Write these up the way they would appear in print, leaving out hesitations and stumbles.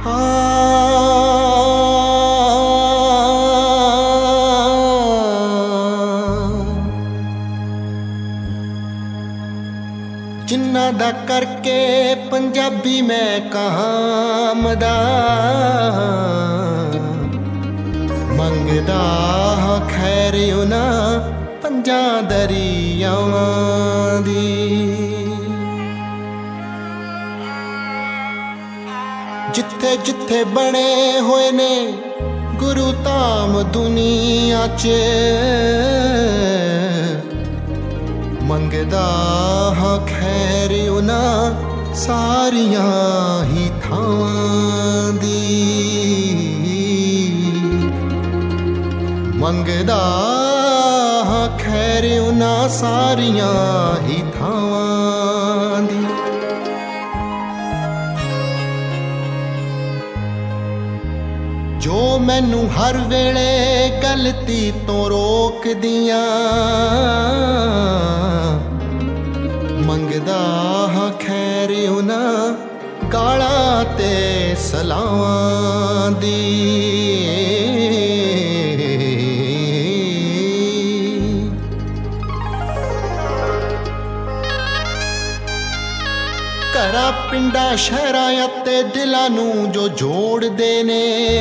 ਜਿਨ੍ਹਾਂ ਦਾ ਕਰਕੇ ਪੰਜਾਬੀ ਮੈਂ ਕਹਾਮਦਾ ਮੰਗਦਾ ਖੈਰ ਉਹਨਾਂ ਪੰਜਾਂ ਦਰਿਆਵਾਂ ਦੀ। ਜਿੱਥੇ ਜਿੱਥੇ ਬਣੇ ਹੋਏ ਨੇ ਗੁਰੂ ਧਾਮ ਦੁਨੀਆ 'ਚ ਮੰਗਦਾ ਖੈਰ ਉਹਨਾਂ ਸਾਰੀਆਂ ਹੀ ਥਾਵਾਂ ਦੀ। ਮੰਗਦਾ ਖੈਰ ਉਹਨਾਂ ਸਾਰੀਆਂ ਹੀ ਥਾਵਾਂ ਦੀ। ਜੋ ਮੈਨੂੰ ਹਰ ਵੇਲੇ ਗਲਤੀ ਤੋਂ ਰੋਕਦੀਆਂ ਮੰਗਦਾ ਖੈਰ ਉਹਨਾਂ ਗਾਲਾਂ ਤੇ ਸਲਾਵਾਂ ਦੀ। ਘਰਾਂ ਪਿੰਡਾਂ ਸ਼ਹਿਰਾਂ ਅਤੇ ਦਿਲਾਂ ਨੂੰ ਜੋ ਜੋੜਦੇ ਨੇ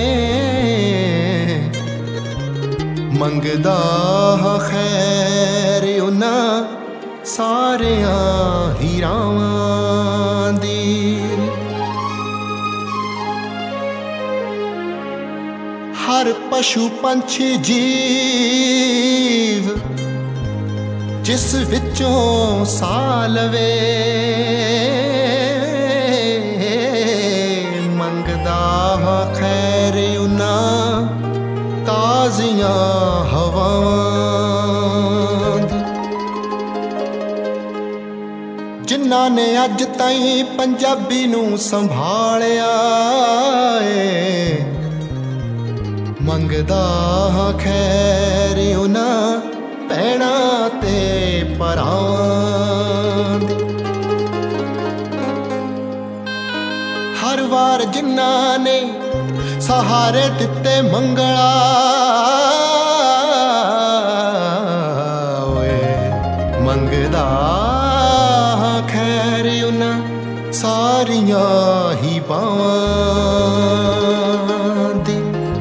ਮੰਗਦਾ ਖੈਰ ਉਹਨਾਂ ਸਾਰਿਆਂ ਹੀ ਰਾਵਾਂ ਦੀ। ਹਰ ਪਸ਼ੂ ਪੰਛੀ ਜੀਵ ਜਿਸ ਵਿੱਚੋਂ ਸਾਹ ਲਵੇ ਮੰਗਦਾ ਖੈਰ ਉਹਨਾਂ ਤਾਜ਼ੀਆਂ ਹਵਾਵਾਂ ਦੀ। ਜਿਨ੍ਹਾਂ ਨੇ ਅੱਜ ਤਾਈਂ ਪੰਜਾਬੀ ਨੂੰ ਸੰਭਾਲਿਆ ਏ ਮੰਗਦਾ ਖੈਰ ਉਹਨਾਂ ਭੈਣਾਂ ਤੇ ਭਰਾਵਾਂ ਦੀ। ਹਰ ਵਾਰ ਜਿਨ੍ਹਾਂ ਨੇ ਸਹਾਰੇ ਦਿੱਤੇ ਮੰਗਲਾ ਓਏ ਮੰਗਦਾ ਖੈਰ ਉਹਨਾਂ ਸਾਰੀਆਂ ਹੀ ਬਾਵਾਂ ਦੀ।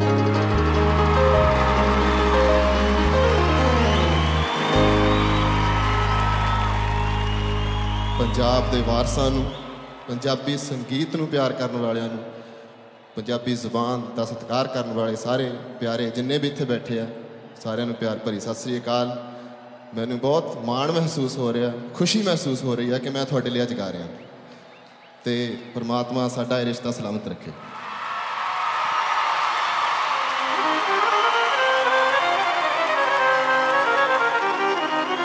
ਪੰਜਾਬ ਦੇ ਵਾਰਸਾਂ ਨੂੰ, ਪੰਜਾਬੀ ਸੰਗੀਤ ਨੂੰ ਪਿਆਰ ਕਰਨ ਵਾਲਿਆਂ ਨੂੰ, ਪੰਜਾਬੀ ਜ਼ੁਬਾਨ ਦਾ ਸਤਿਕਾਰ ਕਰਨ ਵਾਲੇ ਸਾਰੇ ਪਿਆਰੇ ਜਿੰਨੇ ਵੀ ਇੱਥੇ ਬੈਠੇ ਆ ਸਾਰਿਆਂ ਨੂੰ ਪਿਆਰ ਭਰੀ ਸਤਿ ਸ੍ਰੀ ਅਕਾਲ। ਮੈਨੂੰ ਬਹੁਤ ਮਾਣ ਮਹਿਸੂਸ ਹੋ ਰਿਹਾ, ਖੁਸ਼ੀ ਮਹਿਸੂਸ ਹੋ ਰਹੀ ਹੈ ਕਿ ਮੈਂ ਤੁਹਾਡੇ ਲਈ ਅੱਜ ਗਾ ਰਿਹਾ ਤੇ ਪਰਮਾਤਮਾ ਸਾਡਾ ਇਹ ਰਿਸ਼ਤਾ ਸਲਾਮਤ ਰੱਖੇ।